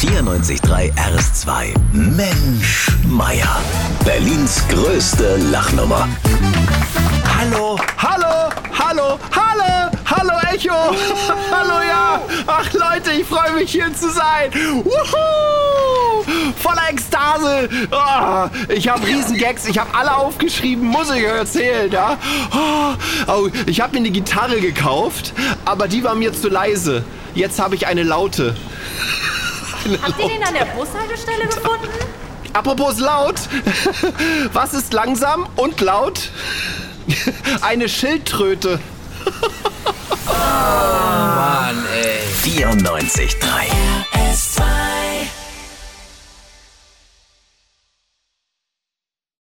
94.3 RS2. Mensch, Meier. Berlins größte Lachnummer. Hallo, hallo, hallo, hallo, hallo Echo. Hallo, ja. Ach Leute, ich freue mich hier zu sein. Wuhu! Voller Ekstase. Oh, ich habe Riesengags, ich habe alle aufgeschrieben, muss ich erzählen, ja. Oh, ich habe mir eine Gitarre gekauft, aber die war mir zu leise. Jetzt habe ich eine laute. Habt ihr den an der Bushaltestelle gefunden? Apropos laut, was ist langsam und laut? Eine Schildkröte. Mann, ey. 94.3 RS2.